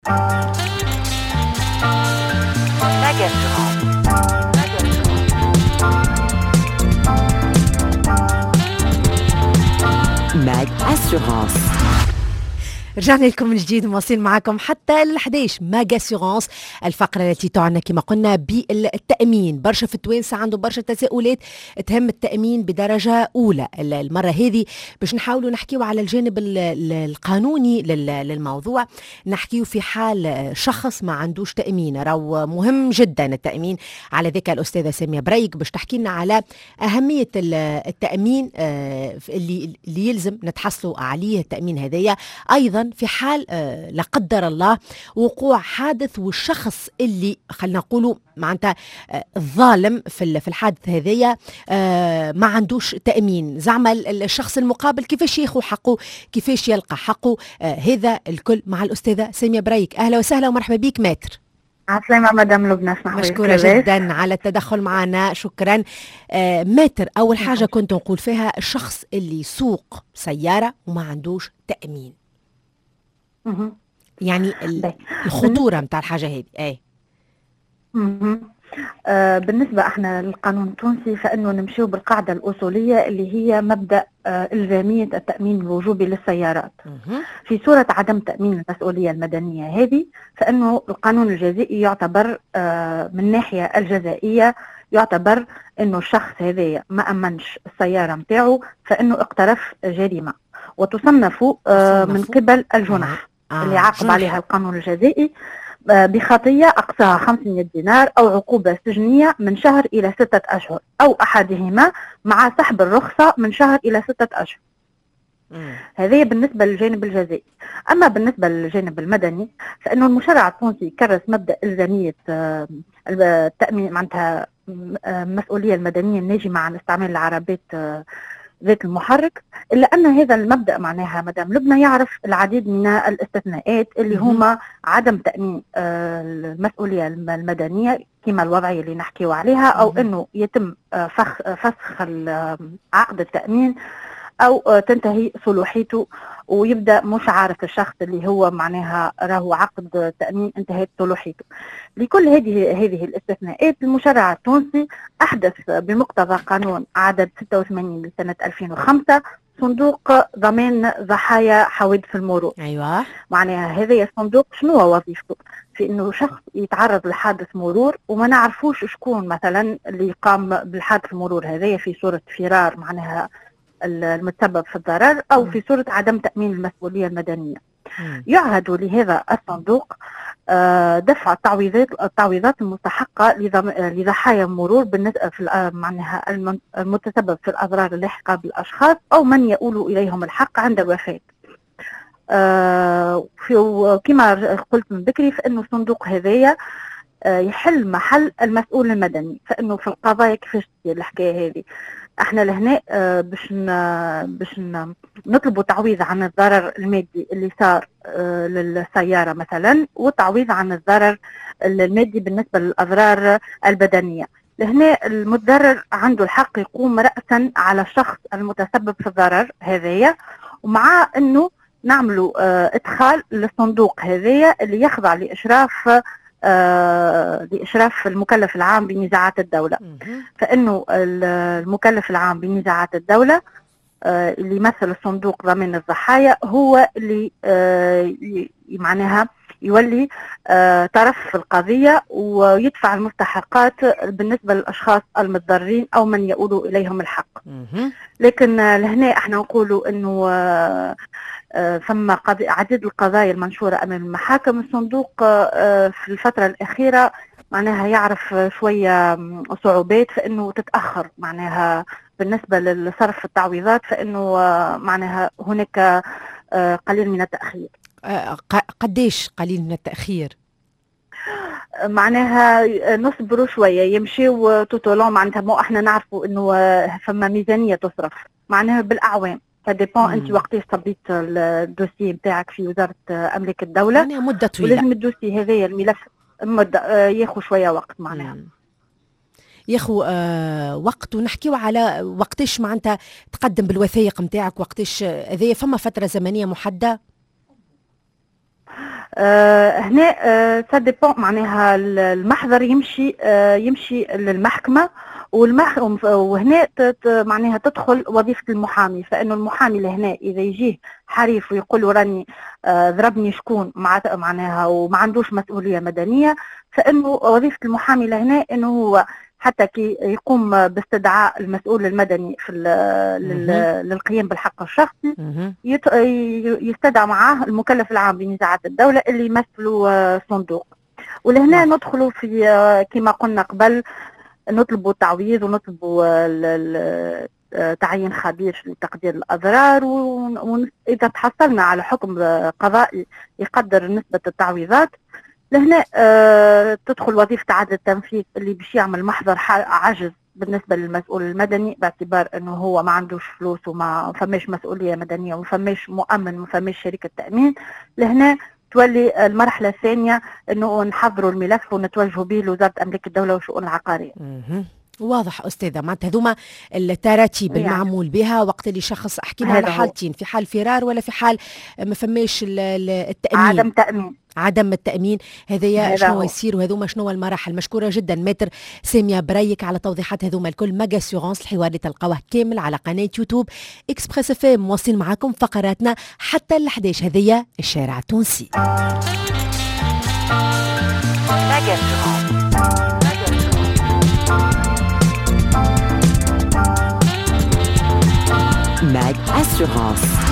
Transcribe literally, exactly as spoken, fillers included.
ماج أسيغونس. رجعنا لكم من جديد مواصلين معكم حتى الحديش. ماج أسيغونس، الفقرة التي تعنى كما قلنا بالتأمين. برشا في التوانسة عنده برشا تساؤلات تهم التأمين بدرجة أولى. المرة هذه باش نحاولوا نحكيوا على الجانب القانوني للموضوع، نحكيوا في حال شخص ما عندوش تأمين. راهو مهم جدا التأمين. على ذلك الأستاذة سامية بريك باش تحكي لنا على أهمية التأمين اللي, اللي يلزم نتحصلوا عليه التأمين هذايا، أيضا في حال آه لا قدر الله وقوع حادث والشخص اللي خلينا نقولوا معناتها آه الظالم في في الحادث هذايا آه ما عندوش تأمين. زعما الشخص المقابل كيفاش ياخذ حقه، كيفاش يلقى حقه. آه هذا الكل مع الأستاذة سامية بريك. أهلا وسهلا ومرحبا بك ماتر. عسلامة مدام لبنى. مشكورة جدا على التدخل معنا، شكرا. آه ماتر، أول حاجة كنت نقول فيها الشخص اللي يسوق سيارة وما عندوش تأمين، يعني الخطورة متاع الحاجة هذه ايه. آه بالنسبة احنا للقانون التونسي فانه نمشيو بالقاعدة الاصولية اللي هي مبدأ آه الزامية التأمين الوجوبي للسيارات. مه. في صورة عدم تأمين المسؤولية المدنية هذه فانه القانون الجزائي يعتبر آه من ناحية الجزائية يعتبر انه الشخص هذا ما امنش السيارة متاعه فانه اقترف جريمة وتصنف آه من قبل الجنح آه. اللي عاقب عليها القانون الجزائي بخطية أقصاها خمسمائة دينار أو عقوبة سجنية من شهر إلى ستة أشهر أو أحدهما مع سحب الرخصة من شهر إلى ستة أشهر. هذه بالنسبة للجانب الجزائي. أما بالنسبة للجانب المدني فإنه المشرع التونسي كرس مبدأ إلزامية التأمين معناتها المسؤولية المدنية الناجمة عن استعمال العربات ذات المحرك، إلا أن هذا المبدأ معناها مدام لبنى يعرف العديد من الاستثناءات اللي هما عدم تأمين المسؤولية المدنية كما الوضعية اللي نحكيو عليها، أو أنه يتم فخ فسخ عقد التأمين أو تنتهي صلاحيته ويبدأ مش عارف الشخص اللي هو معناها راهو عقد تأمين انتهت صلاحيته. لكل هذه هذه الاستثناءات المشرع التونسي أحدث بمقتضى قانون عدد ستة وثمانين لسنة ألفين وخمسة صندوق ضمان ضحايا حوادث المرور. أيوة. معناها هذا الصندوق شنو هو وظيفته؟ في إنه شخص يتعرض لحادث مرور وما نعرفوش شكون مثلا اللي قام بالحادث المرور هذا في صورة فرار معناها المتسبب في الضرر أو في صورة عدم تأمين المسؤولية المدنية. يعهد لهذا الصندوق دفع التعويضات التعويضات المستحقة لضحايا المرور بالنسبة في معناها المتسبب في الأضرار اللاحقة بالأشخاص أو من يؤول إليهم الحق عند الوفاة. في كما قلت من بكري فإنه الصندوق هذايا يحل محل المسؤول المدني، فإنه في القضايا كيفاش تصير الحكاية هذه. احنا لهنا اه باش باش نطلبوا تعويض عن الضرر المادي اللي صار اه للسياره مثلا، وتعويض عن الضرر المادي بالنسبه للاضرار البدنيه. لهنا المتضرر عنده الحق يقوم رأسا على الشخص المتسبب في الضرر هذايا، ومع انه نعملوا اه ادخال للصندوق هذايا اللي يخضع لاشراف آه لإشراف المكلف العام بنزاعات الدولة. فإنه المكلف العام بنزاعات الدولة آه اللي يمثل الصندوق ضمان الضحايا هو اللي آه معناها يولي آه طرف في القضية ويدفع المستحقات بالنسبة للأشخاص المتضررين أو من يؤول إليهم الحق. لكن لهنا احنا نقولوا إنه آه ثم عديد القضايا المنشورة أمام المحاكم. الصندوق في الفترة الأخيرة معناها يعرف شوية صعوبات فإنه تتأخر معناها بالنسبة لصرف التعويضات، فإنه معناها هناك قليل من التأخير. قديش قليل من التأخير؟ معناها نصبروا شوية يمشيوا توتولون معناتها مو احنا نعرفوا إنه فما ميزانية تصرف معناها بالأعوام. فديبون انت وقتاش صبيت الدوسي نتاعك في وزاره املاك الدوله، يعني مده طويله، ولازم الدوسي هذايا الملف مده ياخذ شويه وقت معناها ياخذ آه وقت. ونحكيو على وقتاش معناتها تقدم بالوثائق نتاعك، وقتاش هذايا فما فتره زمنيه محدده؟ آه هنا آه سا ديبون، معناها المحضر يمشي آه يمشي للمحكمة، والمح... وهنا تت... معناها تدخل وظيفة المحامي. فإنه المحامي لهنا إذا يجيه حريف ويقول راني آه ضربني شكون مع... معناها وما عندوش مسؤولية مدنية، فإنه وظيفة المحامي لهنا إنه هو حتى كي يقوم باستدعاء المسؤول المدني في لل... للقيام بالحق الشخصي يت... يستدعى معاه المكلف العام بنزاعات الدولة اللي يمثلوا صندوق. ولهنا ندخلوا في كما قلنا قبل، نطلبوا تعويض ونطلبوا تعيين خبير لتقدير الأضرار، وإذا تحصلنا على حكم قضائي يقدر نسبة التعويضات لهنا آه تدخل وظيفة عدل التنفيذ اللي باش يعمل محضر عجز بالنسبة للمسؤول المدني، باعتبار انه هو ما عندوش فلوس وما فماش مسؤولية مدنية وما فماش مؤمن وما فماش شركة تأمين. لهنا تولي المرحلة الثانية انه نحضروا الملف ونتوجهوا به لوزارة أملاك الدولة والشؤون العقارية. واضح أستاذة، معناتها هذوما التراتيب يعني المعمول بها وقت اللي شخص أحكينا على حالتين، في حال فرار ولا في حال ما فماش التأمين، عدم تأمين عدم التأمين. هذايا شنو يصير وهذوما شنو المراحل. مشكورة جدا متر سامية بريك على توضيحات هذوما الكل. ماغا سيغونس الحوار اللي تلقاوه كامل على قناة يوتيوب إكسبريس اف ام. مواصلين معاكم فقراتنا حتى الحداش. هذايا الشارع التونسي. ماغا سيغونس. Mag Assurance.